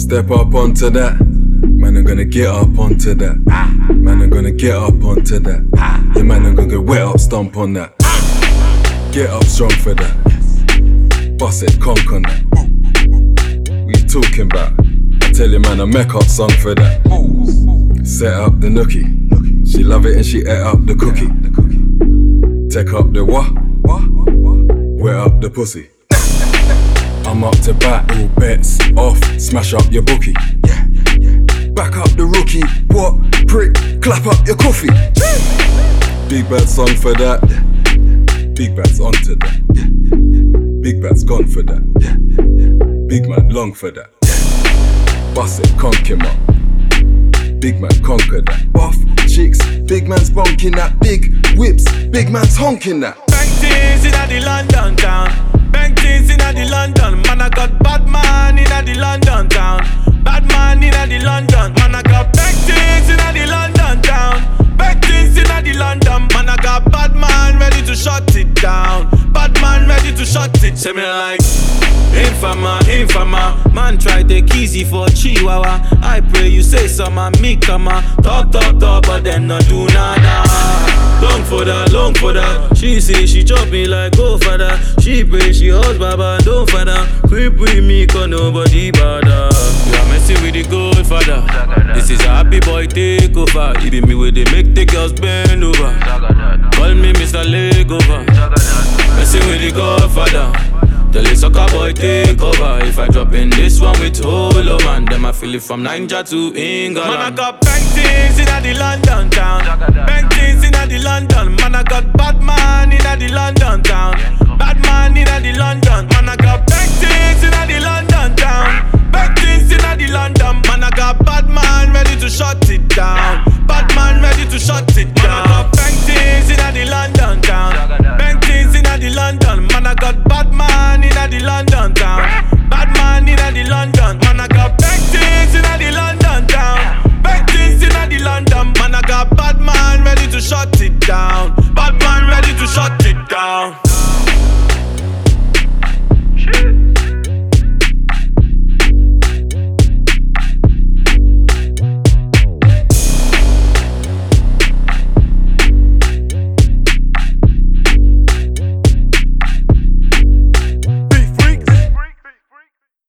Step up onto that. Man, I'm gonna get up onto that. Man, I'm gonna get up onto that. Yeah, man, I'm gonna get wet up, stomp on that. Get up strong for that. Bust it, conk on that. What you talking about? I tell you, man, a make up song for that. Set up the nookie. She love it and she ate up the cookie. Take up the what? Wet up the pussy. I'm up to bat, all bets off. Smash up your bookie. Back up the rookie. What? Prick, clap up your coffee. Big bad song for that. Big bad's onto that. Big bad's gone for that. Big man long for that. Bust it, conk him up. Big man conquer that. Buff chicks, big man's bonking that. Big whips, big man's honking that. Bang things inna the London town. Bang things inna the London. Man, I got bad man inna the London town. Bad man inna the London. Man, I got bang things inna the London town. Bang things inna the London. Man, I got bad man ready to shut it down. Bad man ready to shut it. Say me like Infama, infama. Man try take easy for Chihuahua. I pray you say some and me come on. Talk, but then not do nada. Long for that. She say she chop me like go for that. She pray she hold baba, don't for that. Creep with me cause nobody bother. You are messing with the Godfather. This is a happy boy takeover. It be me where they make the girls bend over. Call me Mr. Legover. Messing with the Godfather. Tell the soccer boy take over. If I drop in this one with Holo man, then I feel it from Niger to England. Man, I got bang things inna the London town. Bang things inna the London. Man, I got bad man inna the London town. Bad man inna the London. Man, I got bang things inna the London town. Bang things inna the London. Man, I got bad man ready to shut it down. Bad man ready to shut it down. Man, I got bang things inna the London town. Bang things inna the London. Man, I got bad man inna the London town. Bad man inna the London. Man, I got bang things inna the London town. Bang things inna the London. Man, I got bad man ready to shut it down. Bad man ready to shut it down.